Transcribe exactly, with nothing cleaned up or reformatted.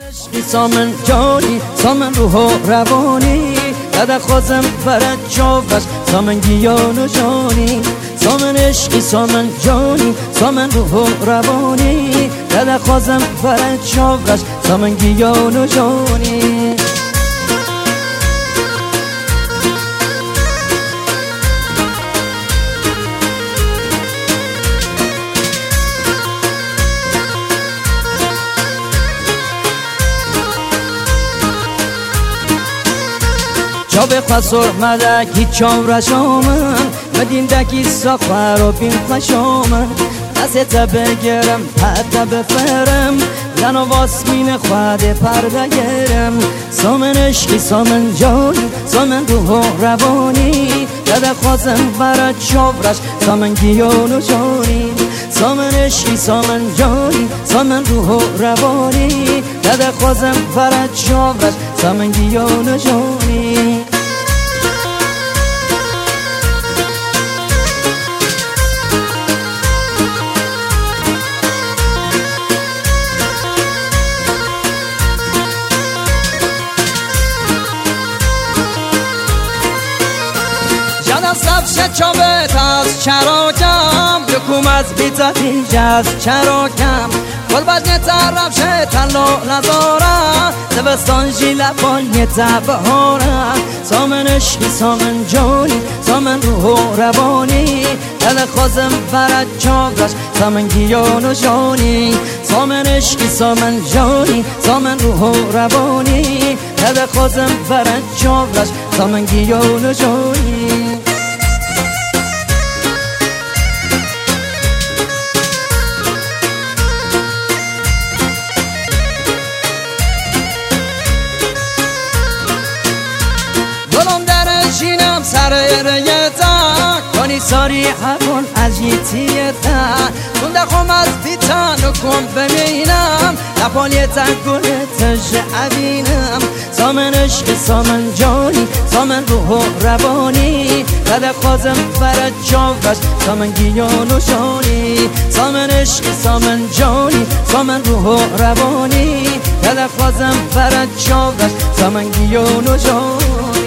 عشقی سامن جانی سامن روح و روانی داده خوزم فرد جوش سامن گیان و جانی سامن عشقی سامن جانی سامن روح و روانی داده خوزم فرد جوش سامن گیان و جانی چاوه خسور مدکی چاورش آمن مدین دکی ساخور و بین خوش آمن دست بگرم پتا بفرم لنو واسمین خواد پرده گرم سامن عشقی سامن جانی سامن روح و روانی داده خوازم برد چاورش سامن گیان و جانی سامن عشقی سامن جانی سامن روح و روانی داده خوازم برد چاورش سامن گیان و جانی سبشه چابت از چراکم یکوم از بیتا پیش از چراکم گل بجنه طرف شه تلو نزارم دبستان جیله بانیه تبهارم سامن عشقی سامن جانی سامن روح و روانی دل خوزم برد چاورش سامن گیان و جانی سامن عشقی سامن جانی سامن روح و روانی دل خوزم برد چاورش سامن گیان و جانی شینم سر ریتا کنی ساری حرون از یتیتا کنده خوم از بیتان و کن ببینم نپالیتا گلتش عبینم سامن عشقی سامن جانی سامن روح و روانی داده خوازم فرد جاوش سامن گیان و جانی سامن عشقی سامن جانی سامن روح و روانی داده خوازم فرد جاوش سامن گیان و جانی